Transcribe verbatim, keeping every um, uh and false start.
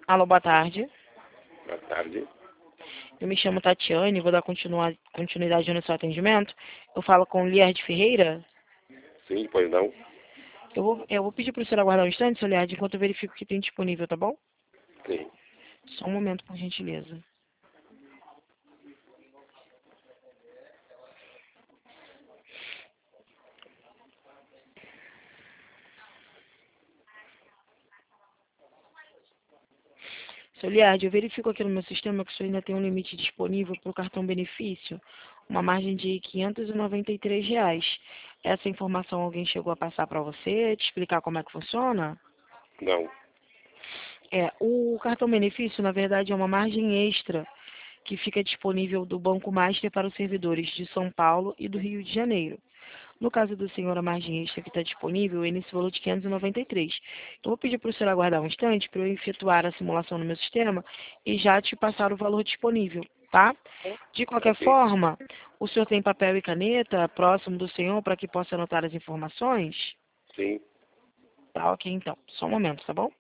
Alô, boa tarde. Boa tarde. Eu me chamo Tatiane, vou dar continua- continuidade no seu atendimento. Eu falo com Liard Ferreira. Sim, pois não? Eu vou, eu vou pedir para o senhor aguardar um instante, seu Liard, enquanto eu verifico o que tem disponível, tá bom? Sim. Só um momento, por gentileza. Seu Liard, eu verifico aqui no meu sistema que o senhor ainda tem um limite disponível para o cartão benefício, uma margem de quinhentos e noventa e três reais. Essa informação alguém chegou a passar para você, te explicar como é que funciona? Não. É, o cartão benefício, na verdade, é uma margem extra que fica disponível do Banco Master para os servidores de São Paulo e do Rio de Janeiro. No caso do senhor, a margem extra que está disponível é nesse valor de quinhentos e noventa e três. Eu vou pedir para o senhor aguardar um instante para eu efetuar a simulação no meu sistema e já te passar o valor disponível, tá? De qualquer Ok. forma, o senhor tem papel e caneta próximo do senhor para que possa anotar as informações? Sim. Tá, ok, então. Só um momento, tá bom?